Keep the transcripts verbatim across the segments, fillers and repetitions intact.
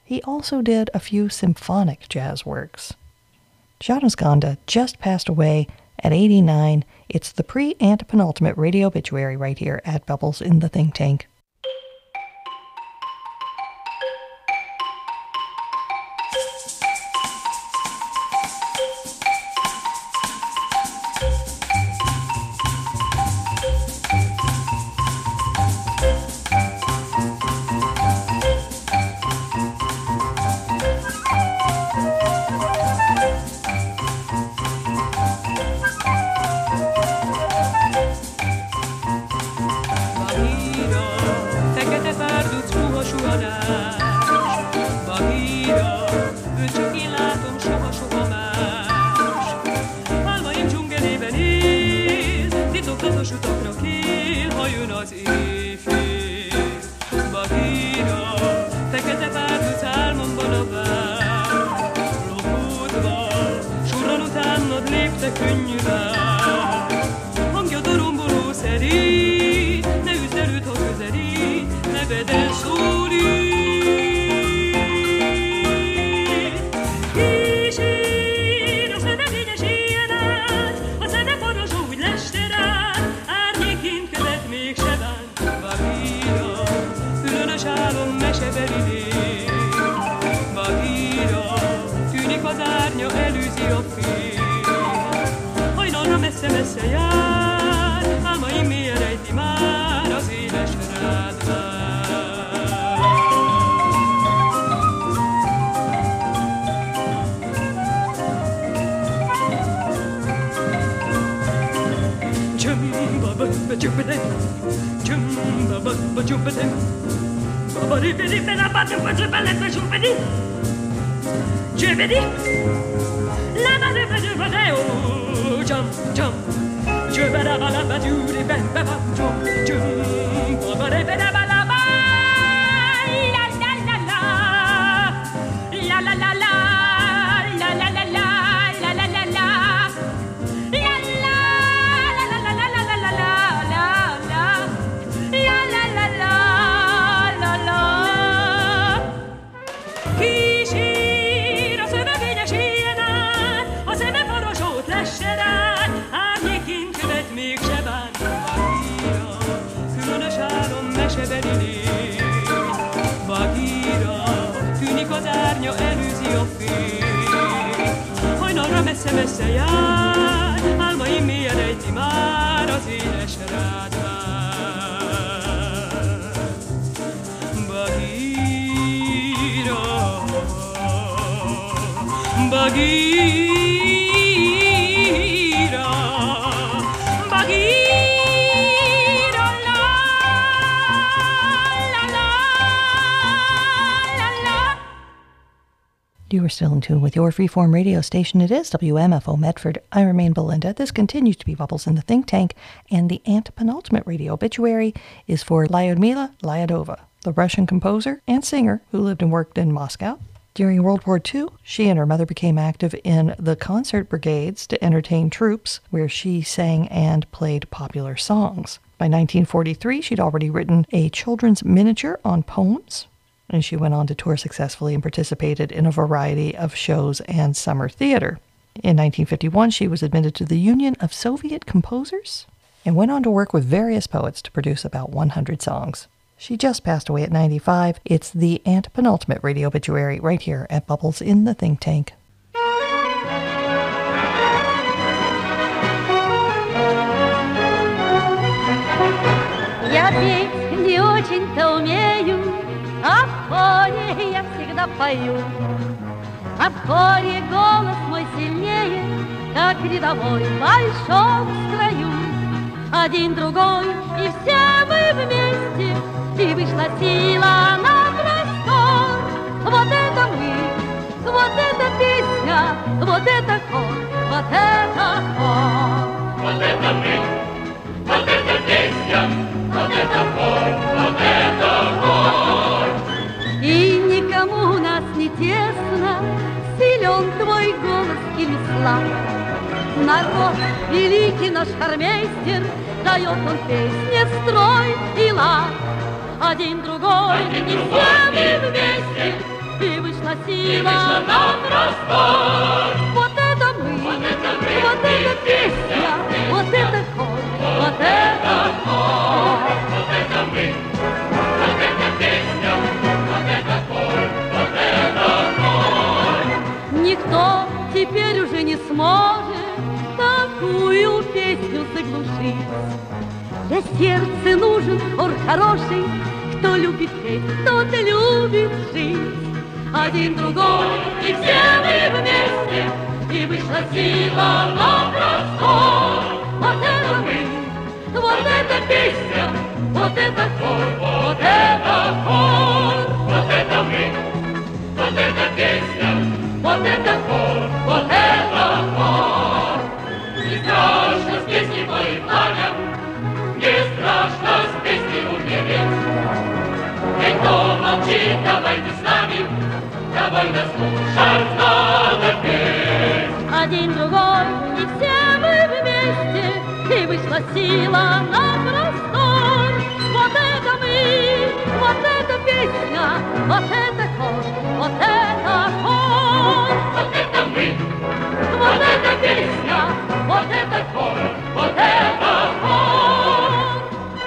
He also did a few symphonic jazz works. János Gonda just passed away at eighty-nine. It's the pre-antepenultimate radio obituary right here at Bubbles in the Think Tank. Messze jár, álmaim mélyen ejti már az éles rádvár. Bagheera, Bagheera, Bagheera, la, la, la, la, la. You are still in tune with your freeform radio station. It is W M F O Medford. I remain Belinda. This continues to be Bubbles in the Think Tank, and the antepenultimate radio obituary is for Lyudmila Lyudova, the Russian composer and singer who lived and worked in Moscow. During World War Two, she and her mother became active in the concert brigades to entertain troops, where she sang and played popular songs. By nineteen forty-three, she'd already written a children's miniature on poems, and she went on to tour successfully and participated in a variety of shows and summer theater. In nineteen fifty-one, she was admitted to the Union of Soviet Composers and went on to work with various poets to produce about one hundred songs. She just passed away at ninety-five. It's the antepenultimate radio obituary right here at Bubbles in the Think Tank. Я петь не очень-то умею, а в хоре я всегда пою. А в хоре голос мой сильнее, как рядовой в большом строю. Один, другой, и все мы вместе, и вышла сила на простор. Вот это мы, вот эта песня, вот это хор, вот это хор. Вот это мы, вот эта песня, вот это хор, вот это хор. И никому у нас не тесно, силен твой голос или слаб. Народ, великий наш хормейстер, дает он песне строй и лад. Один, другой, и все мы вместе, и вышла И сила. вышла на простор. Вот это мы, Вот это мы, вот и это песня, песня, вот это хор, вот это хор. Вот это мы, вот это песня, вот это хор, вот это хор. Никто теперь уже не сможет такую песню заглушить. Для сердца нужен хор хороший, кто любит петь, тот и любит жить. Один другой, и все мы вместе, и вышла сила на простор. Вот это мы, вот это песня, вот это хор, вот это хор. Вот это мы, вот это песня, Вот это хор, вот это хор. Не страшно с песней твоей пламя, не страшно с песней умереть. И кто молчит, давай ты с нами, давай нас слушать, надо петь. один другой, и все мы вместе, и вышла сила на простор. Вот это мы, вот эта песня, вот это хор, вот это хор. Вот это мы, Вот эта песня, вот это хор, вот это хор.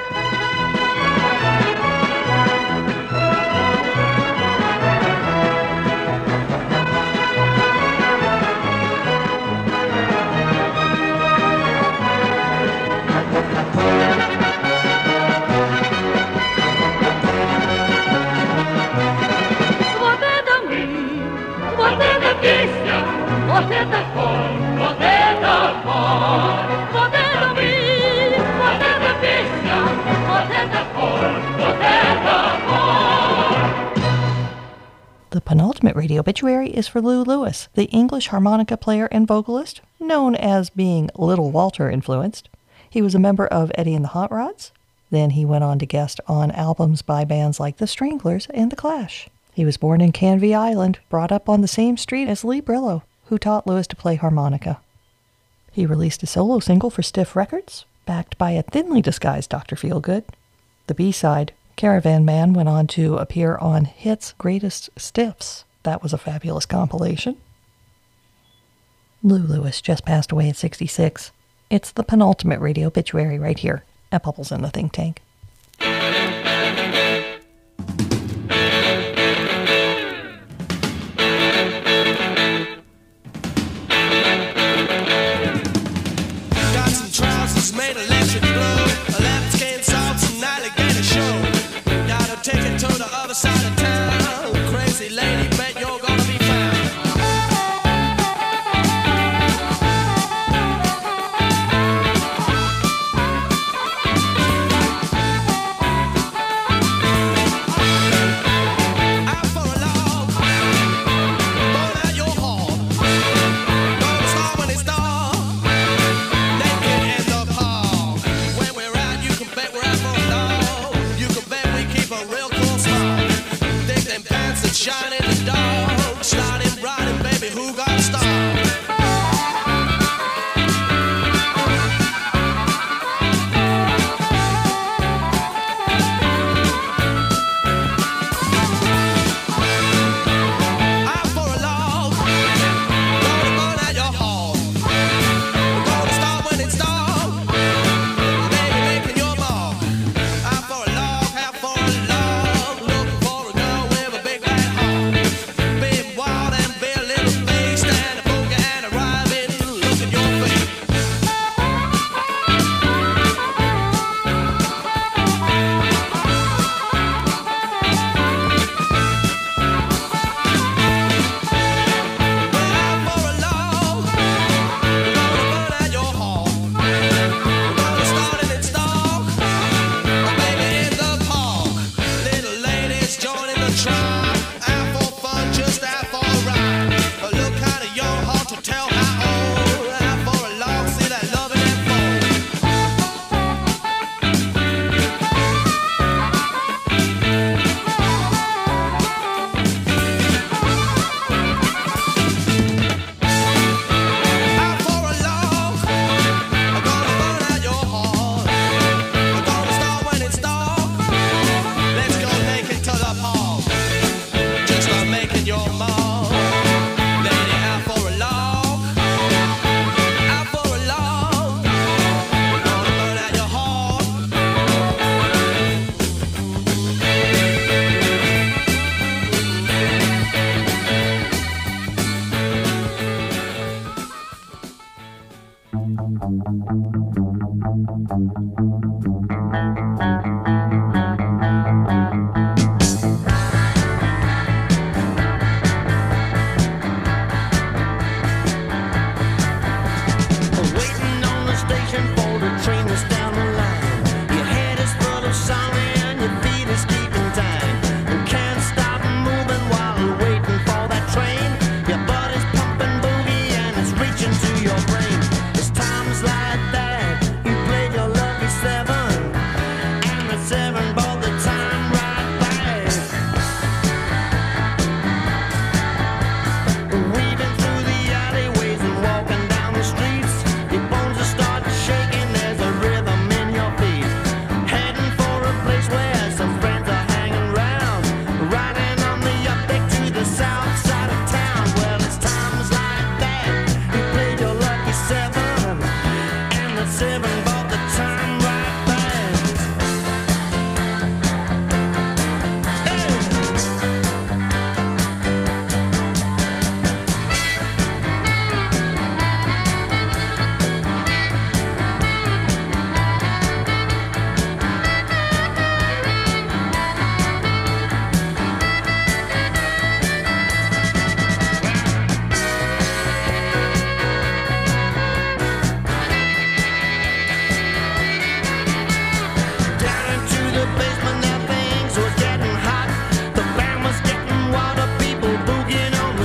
вот это мы, вот эта песня, вот это хор, Вот это хор, вот это мы, вот эта песня, вот это хор, вот это хор. The penultimate radio obituary is for Lou Lewis, the English harmonica player and vocalist, known as being Little Walter influenced. He was a member of Eddie and the Hot Rods. Then he went on to guest on albums by bands like The Stranglers and The Clash. He was born in Canvey Island, brought up on the same street as Lee Brillo, who taught Lewis to play harmonica. He released a solo single for Stiff Records, backed by a thinly disguised Doctor Feelgood. The B-side, Caravan Man, went on to appear on Hit's Greatest Stiffs. That was a fabulous compilation. Lou Lewis just passed away at sixty-six. It's the penultimate radio obituary right here at Bubbles in the Think Tank. Got some trousers made of electric blue, a left skin salts and alligator show. Gotta take it to the other side of town. Crazy lady, bet you're gonna be found.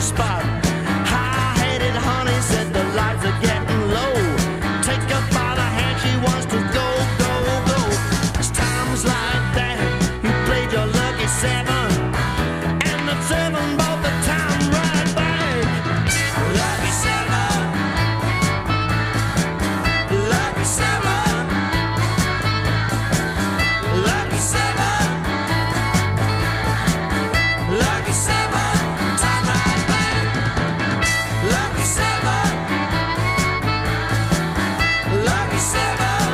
spot. High-headed honey said the lights are getting low. Take her by the hand, she wants to go, go, go. It's times like that you played your lucky seven, and the seven bought the time right back. Lucky seven, lucky seven, lucky seven, lucky seven, time right back. Lucky seven, lucky seven,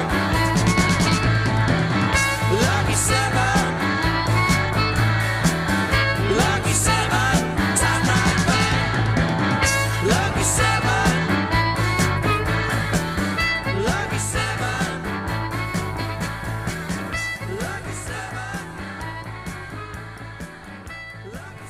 lucky seven, lucky seven, time right back. Lucky seven, lucky seven, lucky seven, lucky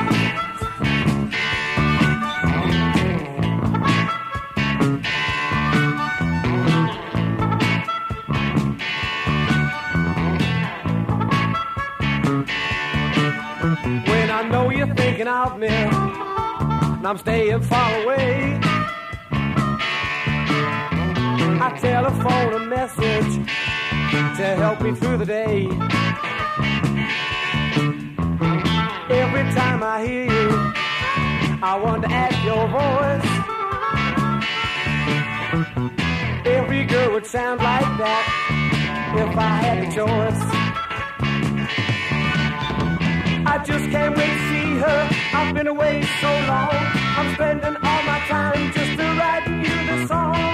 When I know you're thinking of me, and I'm staying far away, I telephone a message to help me through the day. Every time I hear you, I want to add your voice. Every girl would sound like that if I had the choice. I just can't wait to see her. I've been away so long. I'm spending all my time just to write you the song.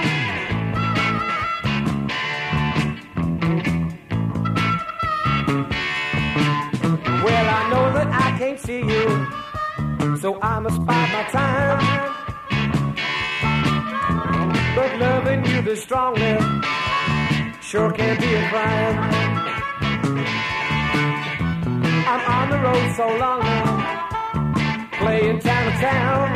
Well, I know that I can't see you, so I must bide my time. But loving you this strongly sure can be a crime. I'm on the road so long now, playing town to town.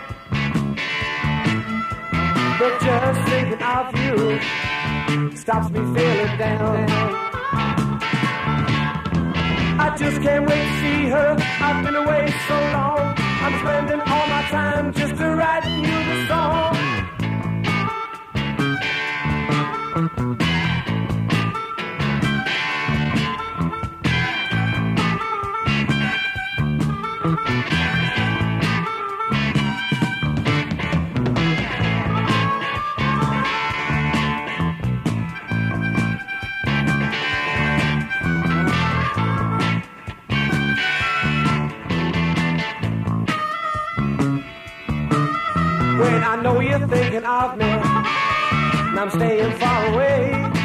But just thinking of you stops me feeling down. I just can't wait to see her. I've been away so long. I'm spending all my time just to write you the song. When I know you're thinking of me, and I'm staying far away,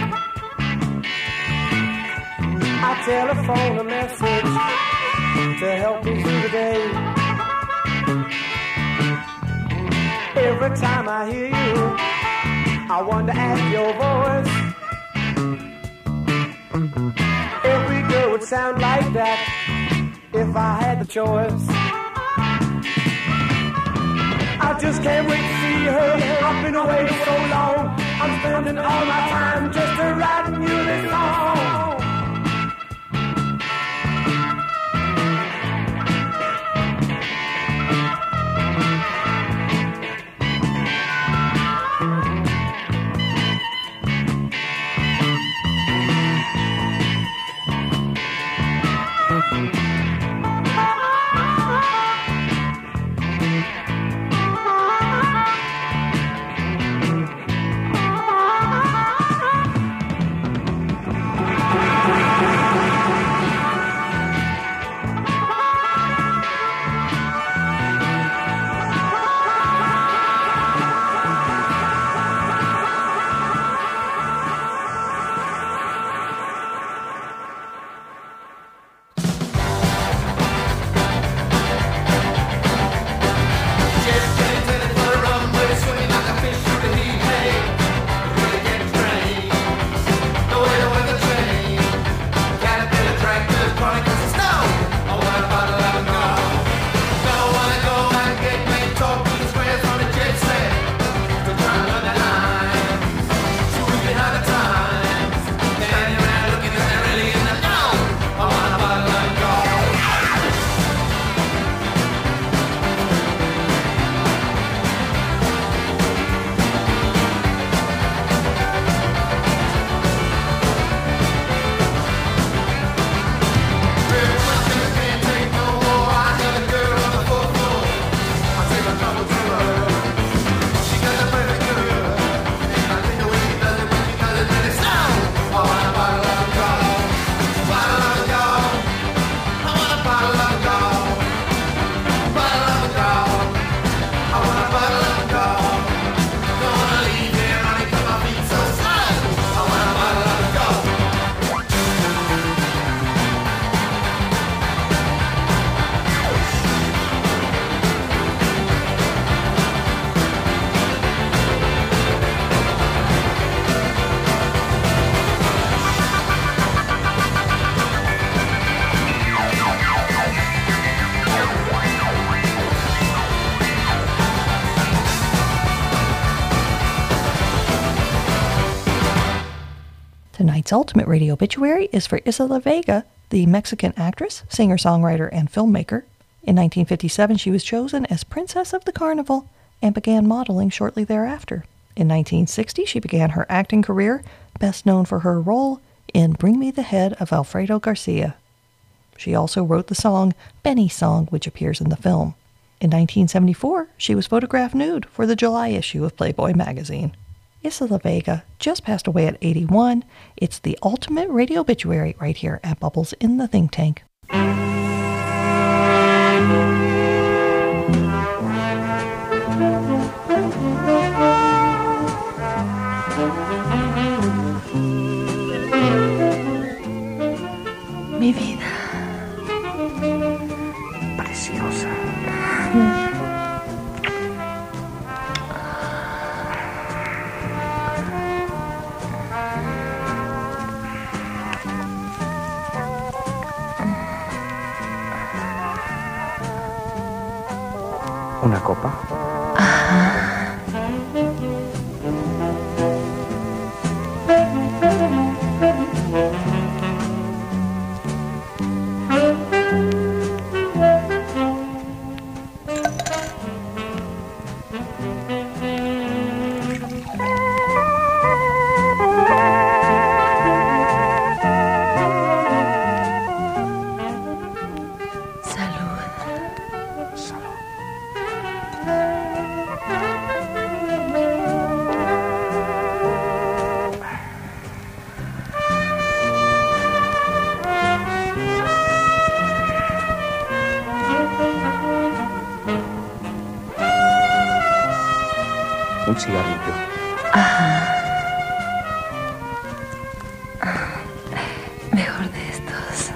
I telephone a message to help me through the day. Every time I hear you, I want to add your voice. Every girl would sound like that if I had the choice. I just can't wait to see her. I've been away so long. I'm spending all my time just to write you this song. Tonight's ultimate radio obituary is for Isela Vega, the Mexican actress, singer-songwriter, and filmmaker. In nineteen fifty-seven, she was chosen as Princess of the Carnival and began modeling shortly thereafter. In nineteen sixty, she began her acting career, best known for her role in Bring Me the Head of Alfredo Garcia. She also wrote the song Benny's Song, which appears in the film. In nineteen seventy-four, she was photographed nude for the July issue of Playboy magazine. Isela Vega just passed away at eighty-one. It's the ultimate radio obituary right here at Bubbles in the Think Tank. Mi vida preciosa. ¿Una copa? Un cigarrillo. Ajá. Mejor de estos.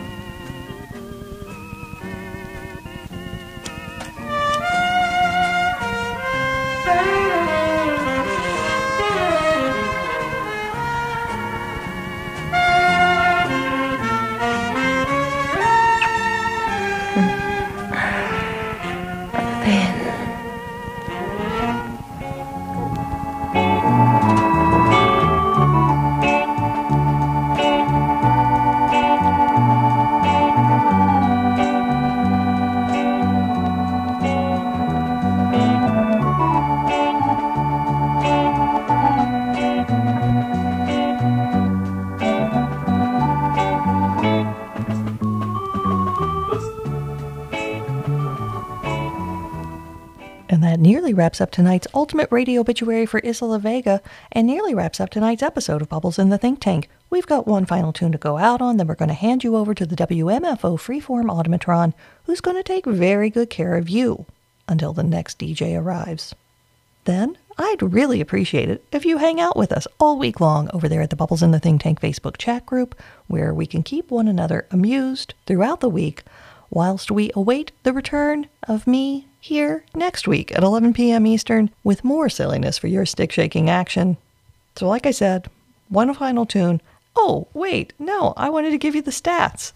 Nearly wraps up tonight's ultimate radio obituary for Isela Vega, and nearly wraps up tonight's episode of Bubbles in the Think Tank. We've got one final tune to go out on, then we're going to hand you over to the W M F O Freeform Automatron, who's going to take very good care of you until the next D J arrives. Then, I'd really appreciate it if you hang out with us all week long over there at the Bubbles in the Think Tank Facebook chat group, where we can keep one another amused throughout the week, whilst we await the return of me here next week at eleven p.m. Eastern with more silliness for your stick-shaking action. So like I said, one final tune. Oh, wait, no, I wanted to give you the stats.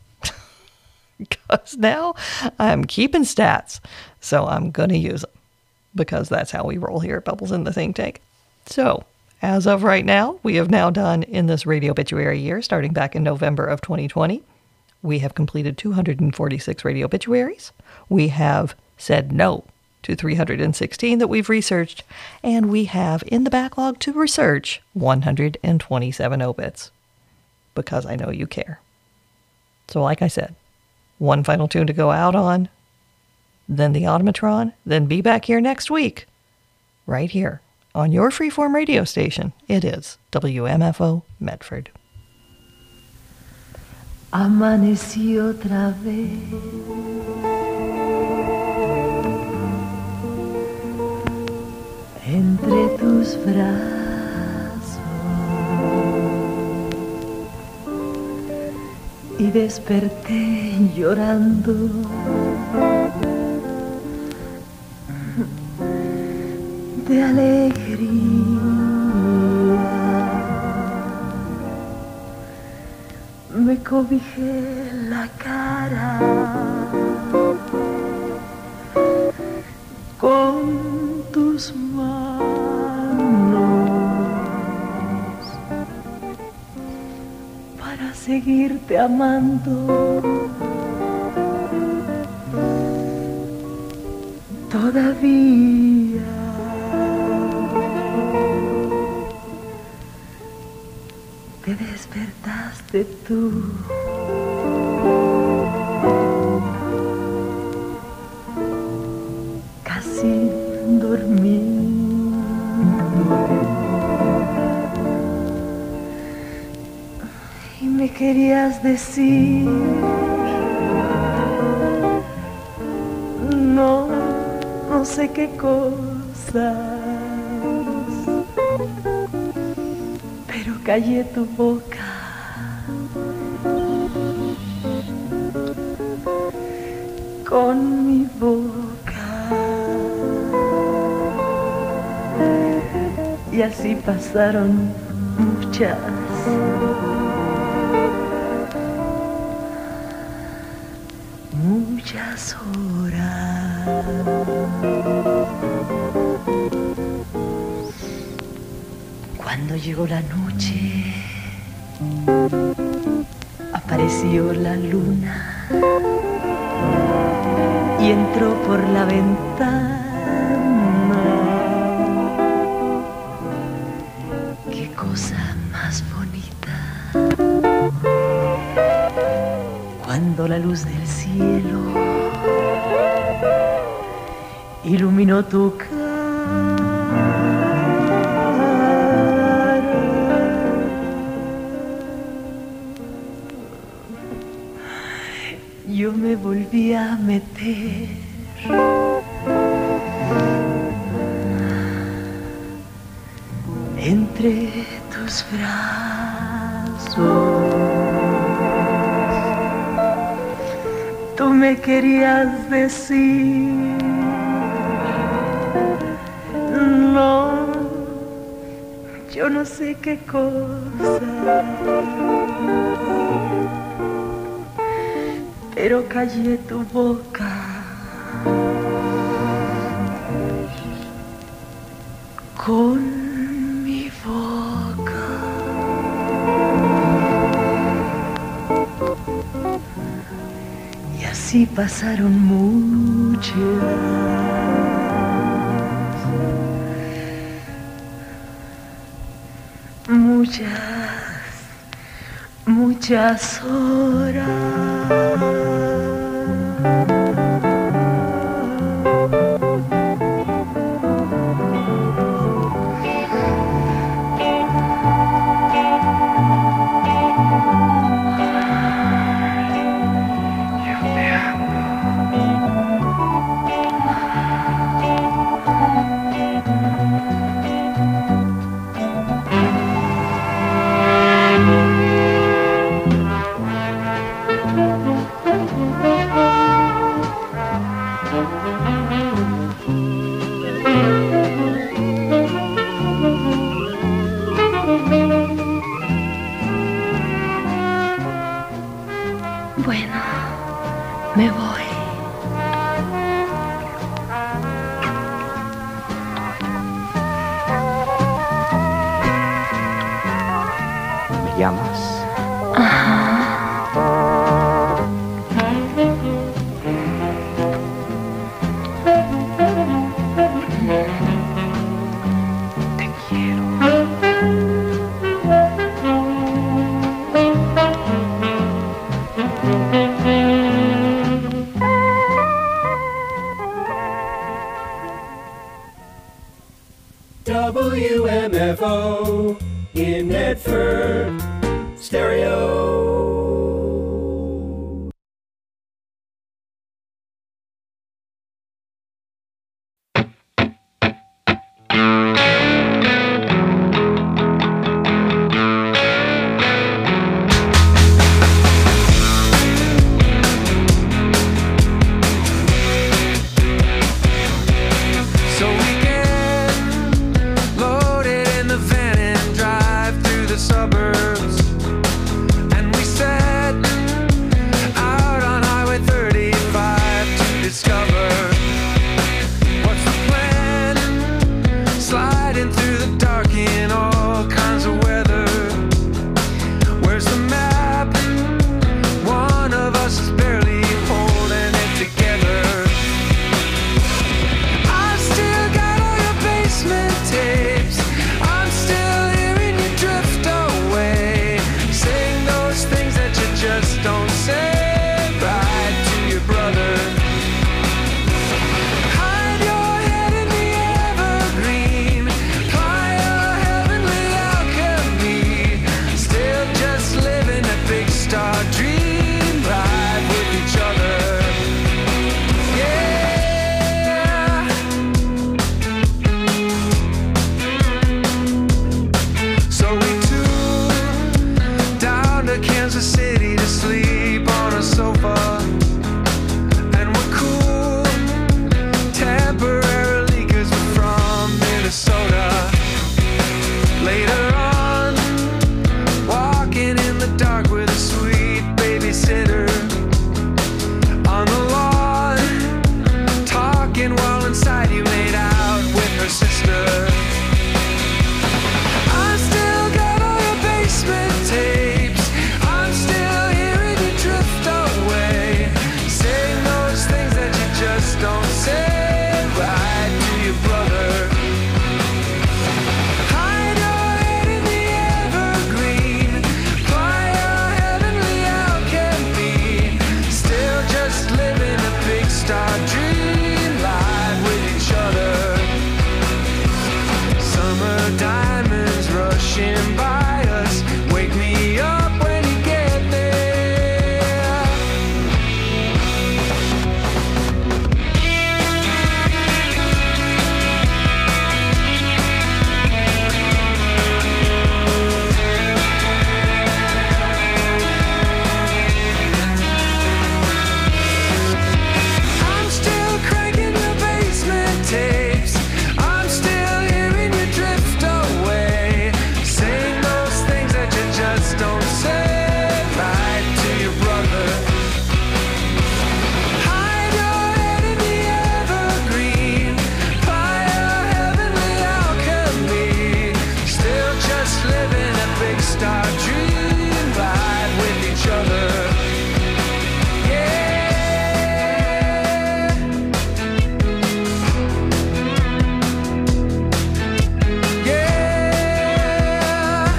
Because now I'm keeping stats, so I'm going to use them. Because that's how we roll here at Bubbles in the Think Tank. So, as of right now, we have now done in this radio obituary year, starting back in November of twenty twenty, we have completed two hundred forty-six radio obituaries. We have said no to three hundred sixteen that we've researched, and we have in the backlog to research one hundred twenty-seven obits, because I know you care. So like I said, one final tune to go out on, then the Automatron, then be back here next week, right here on your freeform radio station. It is W M F O Medford. Amanecí otra vez entre tus brazos y desperté llorando de alegría. Me cobijé la cara con tus manos seguirte amando. Todavía te despertaste tú. Casi dormido y me querías decir no, no sé qué cosas, pero callé tu boca. Con mi boca. Y así pasaron muchas, muchas horas. Cuando llegó la noche, apareció la luna y entró por la ventana. Qué cosa más bonita, cuando la luz del cielo iluminó tu cara. Yo me volví a meter entre tus brazos. Tú me querías decir no, yo no sé qué cosa, pero callé tu boca. Con mi boca. Y así pasaron muchas, muchas, muchas horas. Bueno, me voy. ¿Me llamas? Te quiero. W M F O in Medford, stereo. Suburbs, and we broken wall inside you made out with her sister. I still got all your basement tapes. I'm still hearing you drift away, saying those things that you just don't say right to your brother. Hide your head in the evergreen, fly your heavenly alchemy, still just living a big star dream live with each other. Summer diamonds rushing by us, wake me up when you get there. I'm still cranking your basement tapes. I'm still hearing you drift away, saying those things that you just don't say right to your brother. Hide your head in the evergreen, fly your heavenly alchemy, still just living a big star dream right with each other. Yeah. Yeah.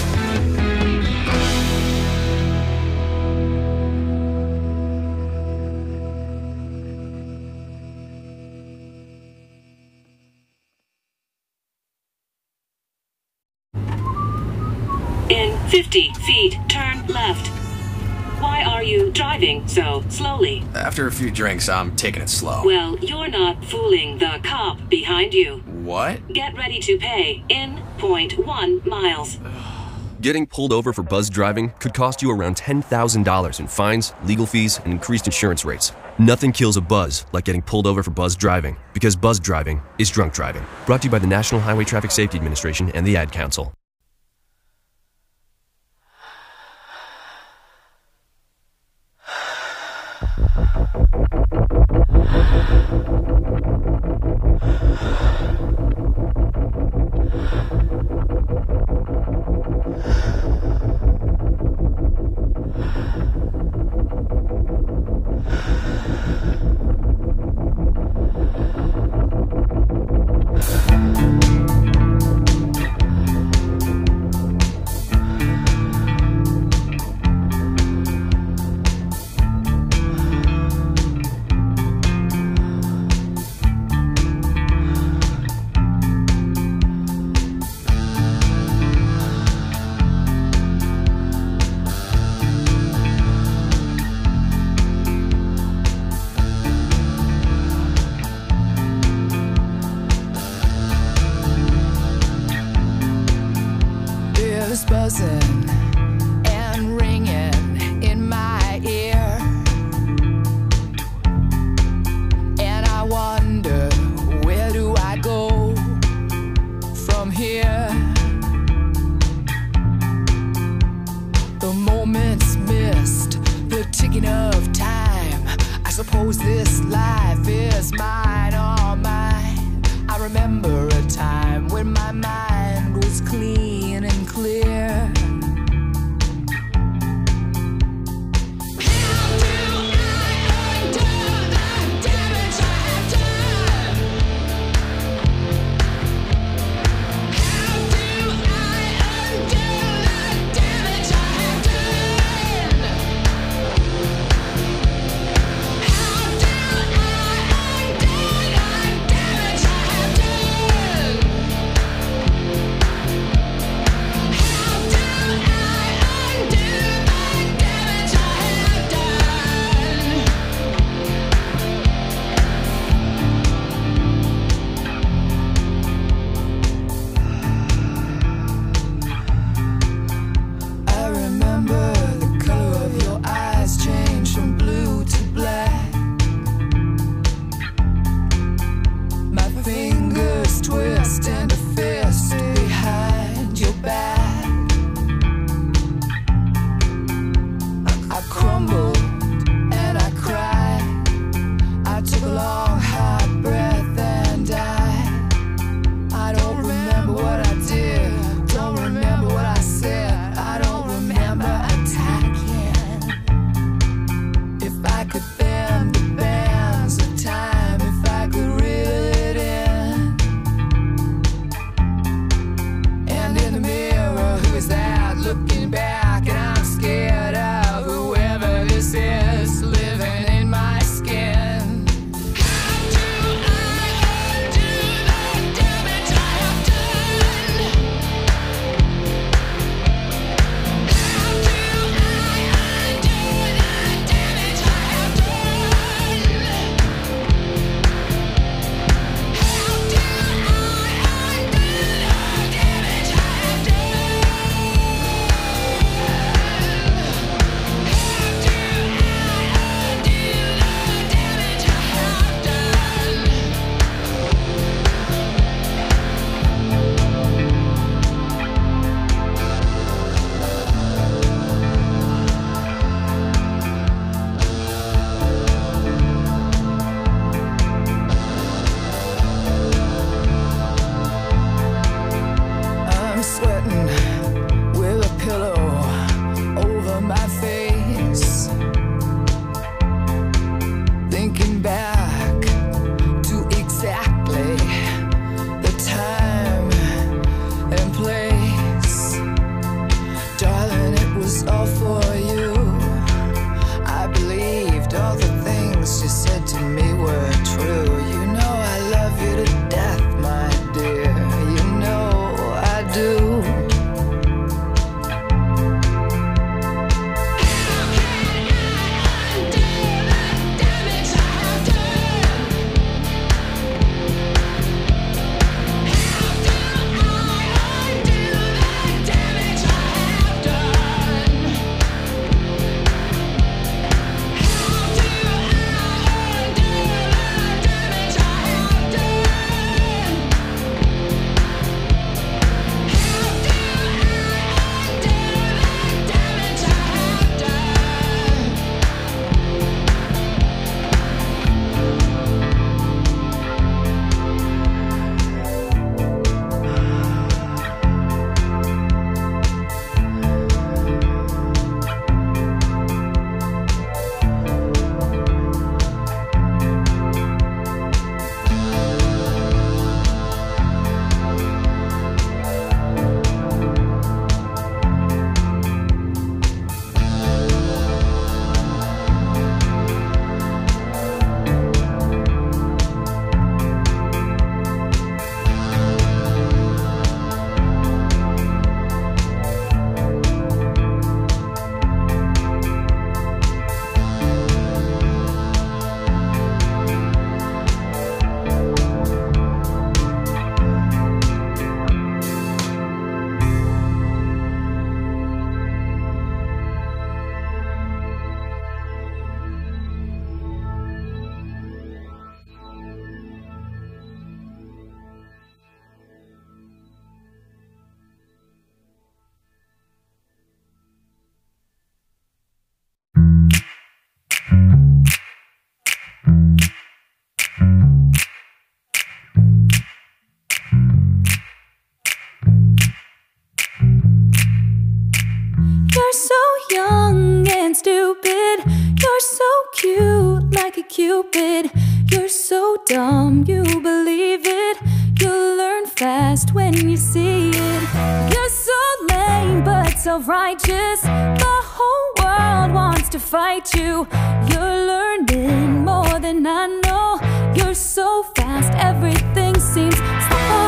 In fifty feet, turn left. Why are you driving so slowly? After a few drinks, I'm taking it slow. Well, you're not fooling the cop behind you. What? Get ready to pay in point one miles. Getting pulled over for buzz driving could cost you around ten thousand dollars in fines, legal fees, and increased insurance rates. Nothing kills a buzz like getting pulled over for buzz driving, because buzz driving is drunk driving. Brought to you by the National Highway Traffic Safety Administration and the Ad Council. Bells buzzing and ringing in my ear, and I wonder, where do I go from here? The moments missed, the ticking of time. I suppose this life is mine, all mine. I remember a time when my mind was clean and clear. young and stupid. You're so cute, like a cupid. You're so dumb, you believe it. You'll learn fast when you see it. You're so lame, but self-righteous. The whole world wants to fight you. You're learning more than I know. You're so fast, everything seems slow.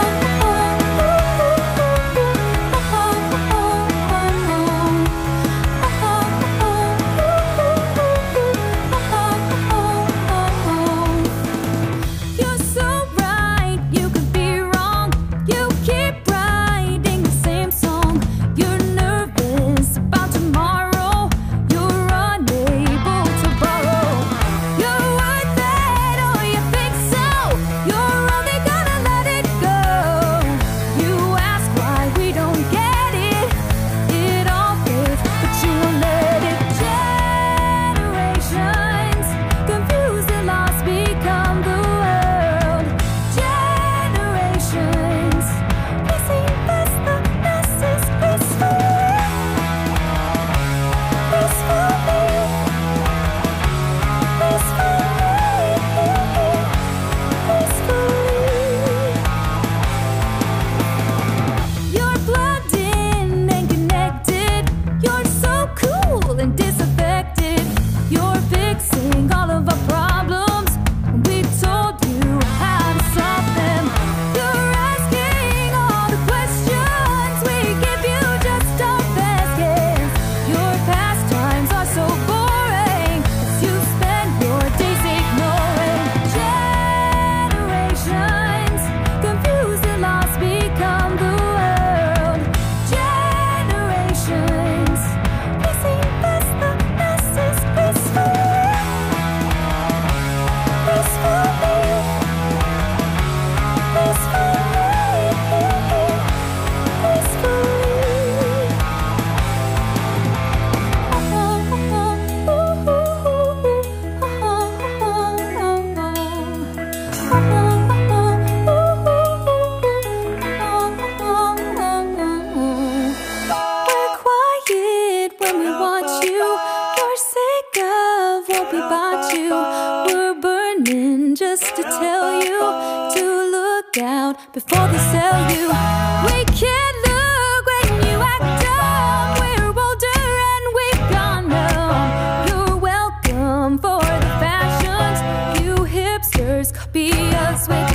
Before they sell you, we can't look when you act dumb. We're older and we've gone numb. You're welcome for the fashions. You hipsters copy us with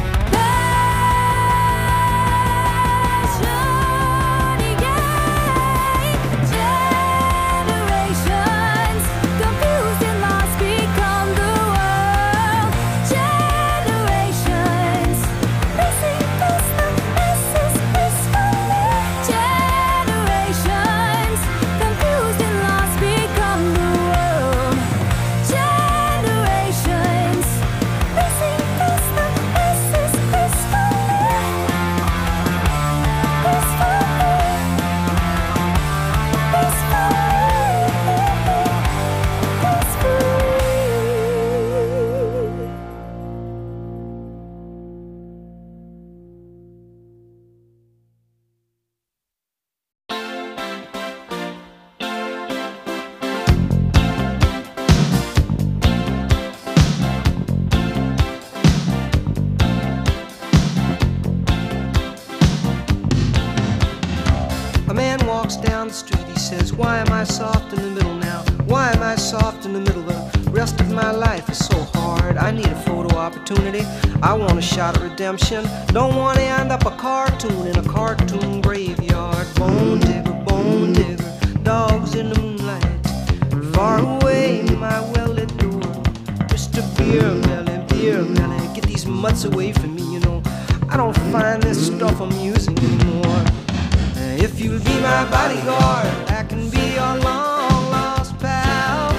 down the street, he says, why am I soft in the middle now? Why am I soft in the middle? The rest of my life is so hard. I need a photo opportunity. I want a shot at redemption. Don't want to end up a cartoon in a cartoon graveyard. Bone digger, bone digger, dogs in the moonlight. Far away, my well-lit door. Mister Beer Melly, Beer Melly, get these mutts away from me, you know. I don't find this stuff amusing anymore. If you'll be my bodyguard, I can be your long-lost pal.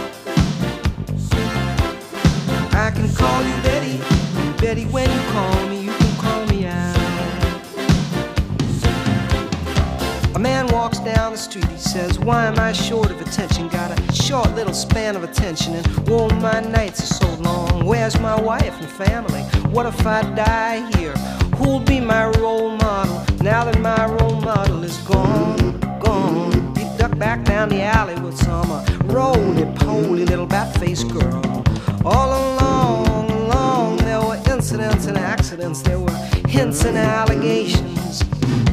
I can call you Betty, and Betty, when you call me, you can call me out. A man walks down the street, he says, why am I short of attention? Got a short little span of attention, and whoa, my nights are so long. Where's my wife and family? What if I die here? Who'll be my role model now that my role model is gone, gone? He ducked back down the alley with some uh, face girl. All along, along, there were incidents and accidents, there were hints and allegations.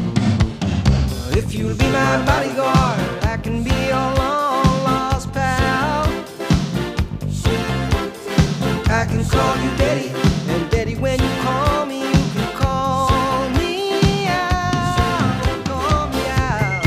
If you'll be my bodyguard, I can be your long lost pal. I can call you Daddy, and Daddy, when you call me, you can call me out, call me out.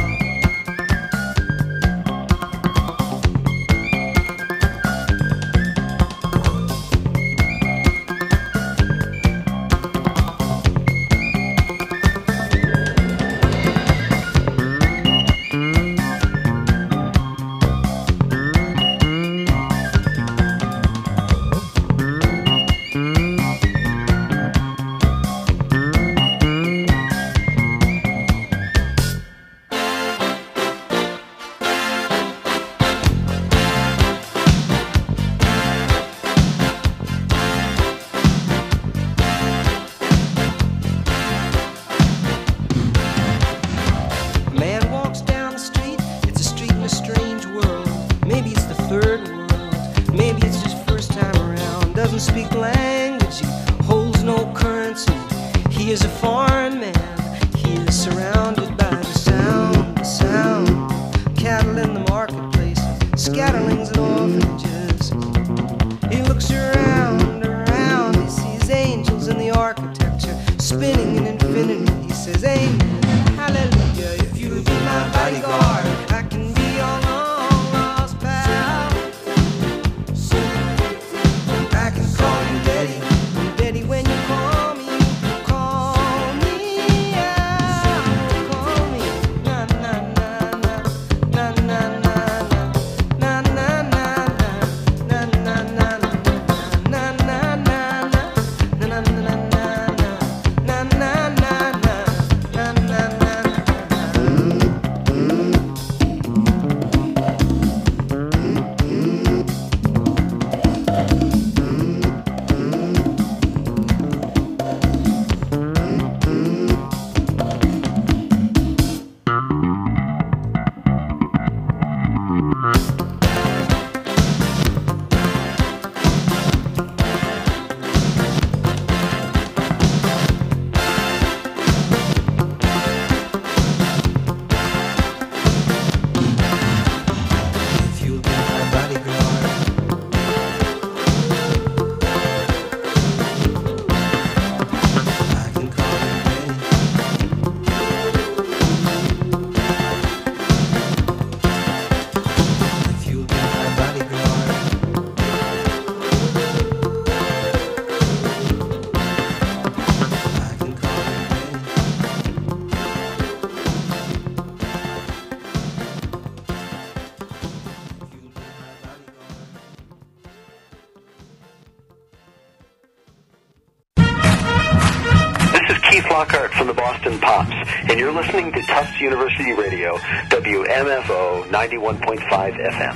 Lockhart from the Boston Pops, and you're listening to Tufts University Radio, W M F O ninety-one point five F M.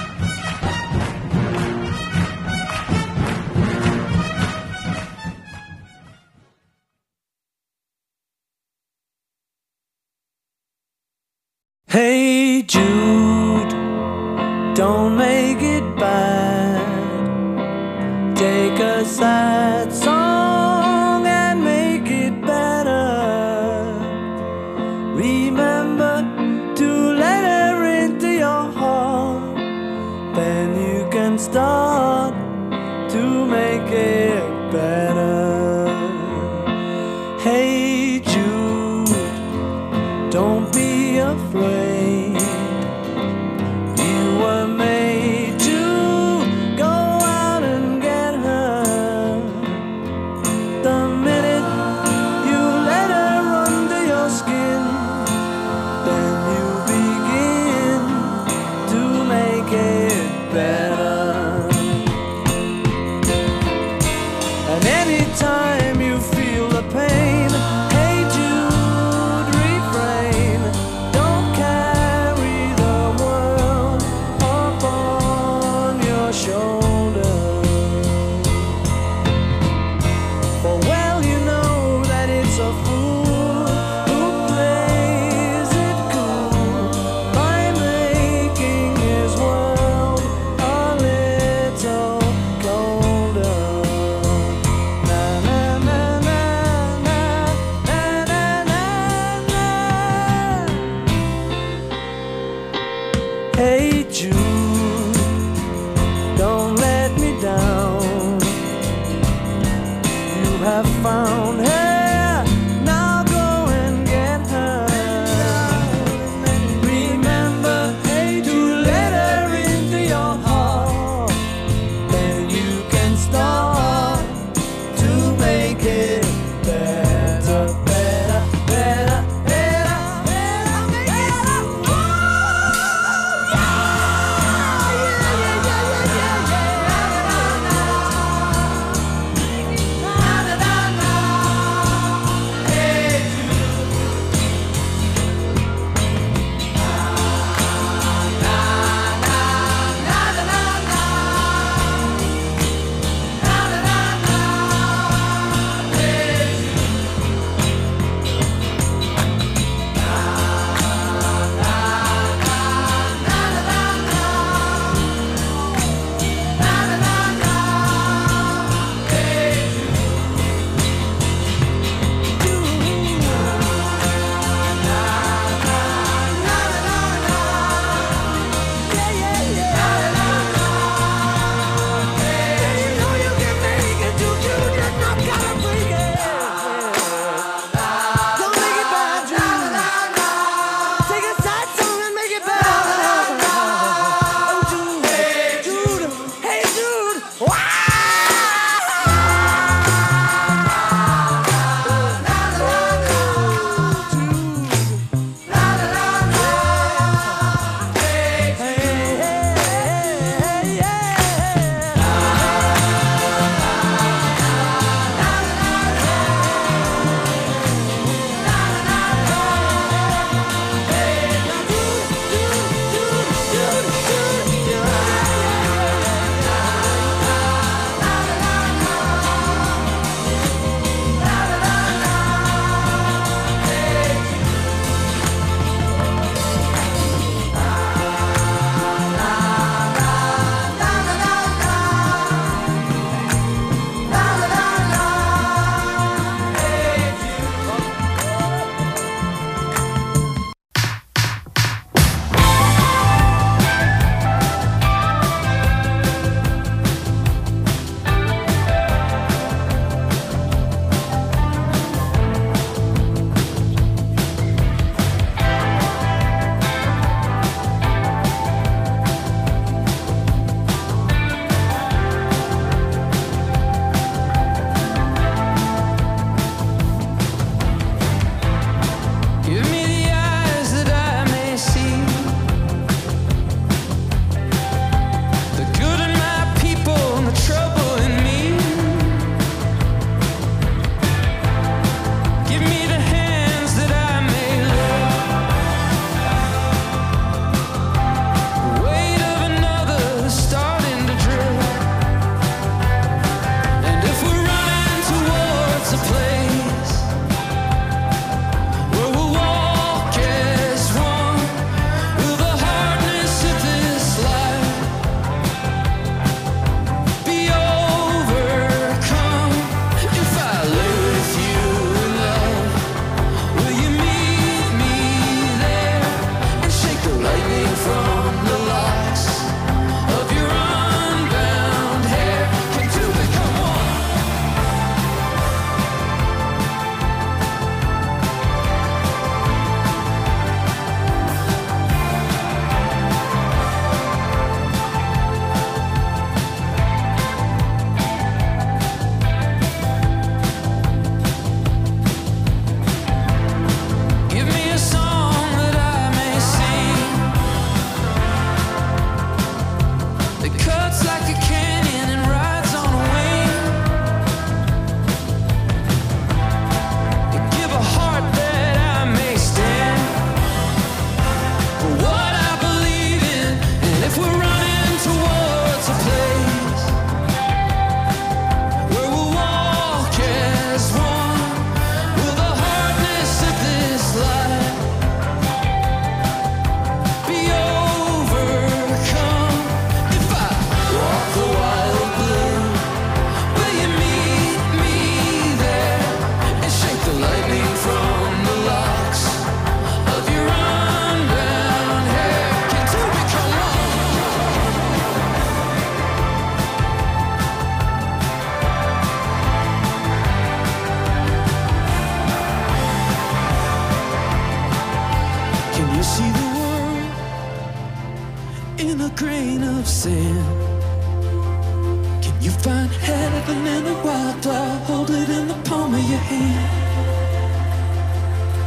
Hey Jude, don't make it bad. Take a sad song and make it better. Remember to let her into your heart. Then you can start to make it better. Hey Jude, don't be afraid. You were made to go out and get her. The minute you let her under your skin, then you begin to make it better. And anytime you feel the pain, hey Jude, refrain. Don't carry the world upon your shoulder. For well you know that it's a fool who plays it cool by making his world a little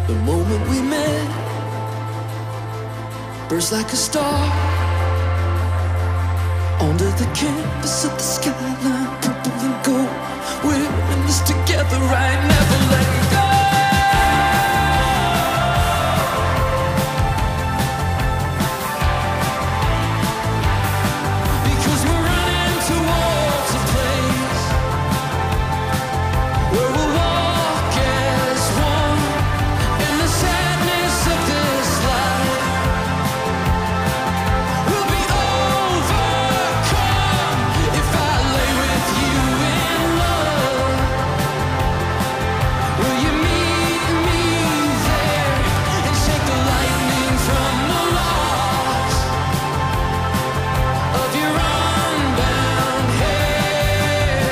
The moment we met, burst like a star under the canvas of the skyline, purple and gold. We're in this together, right? Never letting go. Because we're running towards a place where we'll walk as one in the sadness of this life. We'll be overcome if I lay with you in love. Will you meet me there and shake the lightning from the locks of your unbound hair?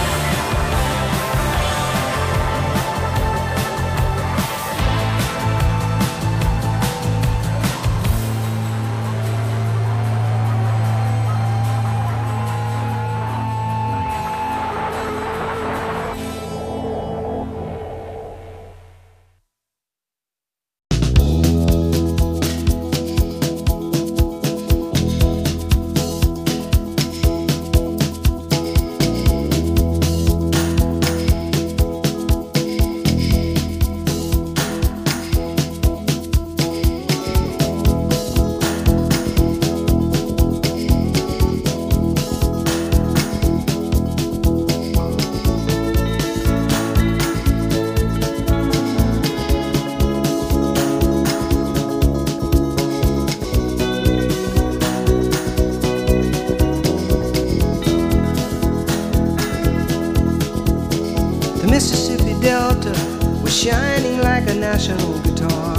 The Mississippi Delta was shining like a national guitar.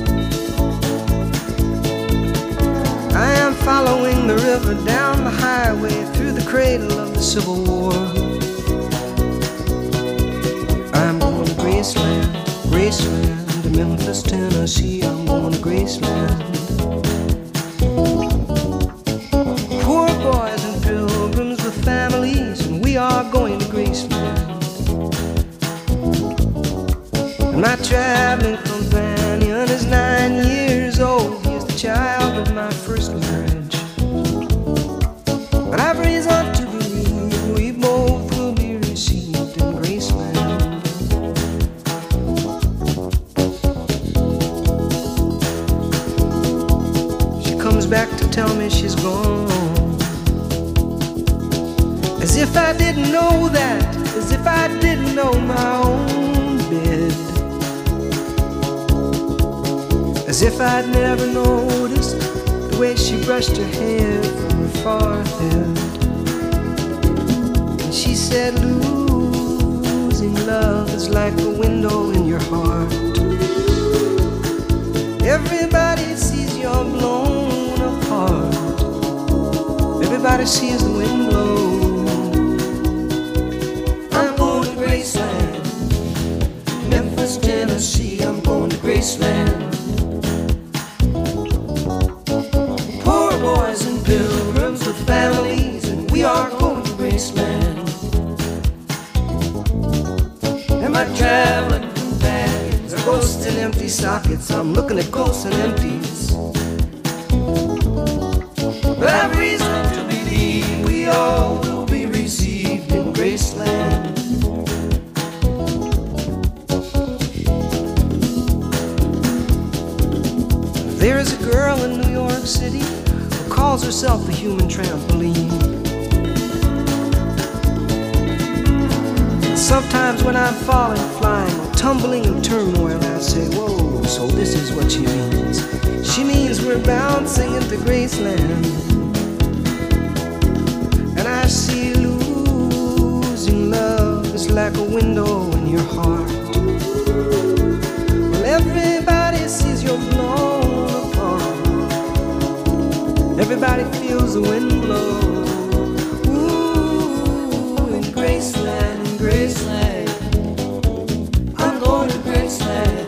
I am following the river down the highway through the cradle of the Civil War. I'm going to Graceland, Graceland, to Memphis, Tennessee. I'm going to Graceland. Poor boys and pilgrims with families, and we are going to Graceland. And my traveling companion is nine years old. He is the child of my first marriage. But I've reason to believe we both will be received in Graceland. She comes back to tell me she's gone, as if I didn't know that, as if I didn't know my own bed. As if I'd never noticed the way she brushed her hair from her forehead. And she said, losing love is like a window in your heart. Everybody sees you're blown apart. Everybody sees the wind blow. I'm going to Graceland, Memphis, Tennessee. I'm going to Graceland. Boys and pilgrims with families, and we are going to Graceland. And my traveling companions are ghosts and empty sockets. I'm looking at ghosts and empties. But I've reason to believe we all will be received in Graceland. There is a girl in New York City who calls herself a human trampoline. Sometimes when I'm falling, flying, or tumbling in turmoil, I say, whoa, so this is what she means. She means we're bouncing into Graceland. And I see losing love is like a window in your heart. Well, everybody sees you're blown apart. Everybody feels the wind blow. Ooh, in Graceland, in Graceland, I'm going to Graceland.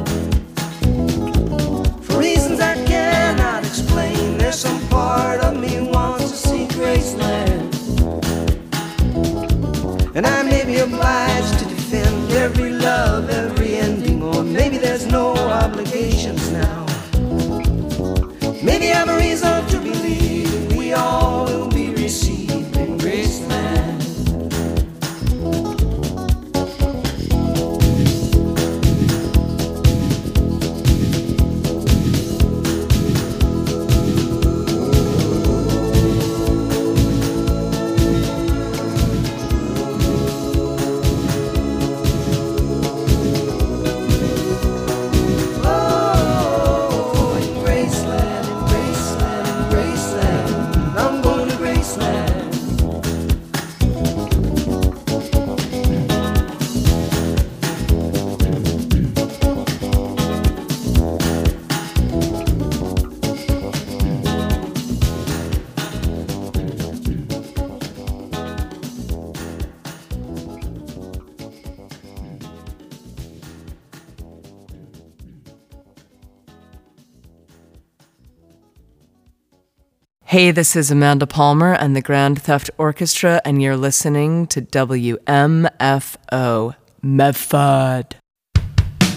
For reasons I cannot explain, there's some part of me wants to see Graceland. And I may be obliged to defend every love, every ending, or maybe there's no Hey, this is Amanda Palmer and the Grand Theft Orchestra, and you're listening to W M F O Medford.